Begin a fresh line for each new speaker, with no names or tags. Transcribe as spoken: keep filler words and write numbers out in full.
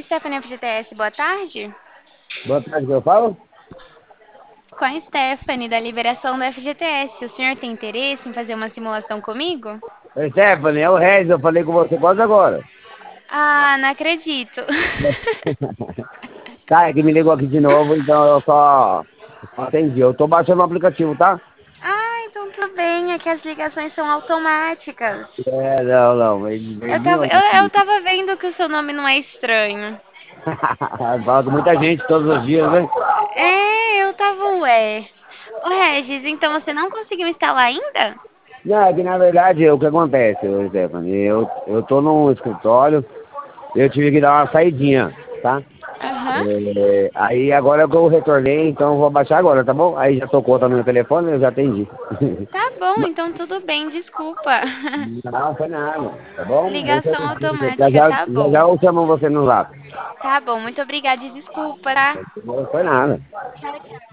Stephanie F G T S, boa tarde.
Boa tarde, que eu falo?
Com a Stephanie, da liberação da F G T S. O senhor tem interesse em fazer uma simulação comigo?
Oi, Stephanie, é o Regis, eu falei com você quase agora.
Ah, não acredito.
Tá, é que me ligou aqui de novo, então eu só só atendi. Eu tô baixando o aplicativo, tá?
Ah, então tudo bem, é que as ligações são automáticas.
É, não, não, mas
Eu
veio de
tava,
onde?
eu, eu tava vendo que o seu nome não é estranho.
Fala com muita gente todos os dias, né?
É, eu tava, ué. Ô Regis, então você não conseguiu instalar ainda?
Não, é que na verdade, o que acontece, ô, Stephanie, eu, eu tô num escritório, eu tive que dar uma saidinha, tá?
Aham.
É, aí agora que eu retornei, então eu vou baixar agora, tá bom? Aí já tocou também no telefone, eu já atendi.
Tá bom, então tudo bem, desculpa.
Não, foi nada, tá bom? Você,
Ligação
já,
automática,
já,
tá
já, já
bom.
eu chamo você no zap.
Tá bom, muito obrigada e desculpa, tá?
Não foi nada.
Tchau, tchau.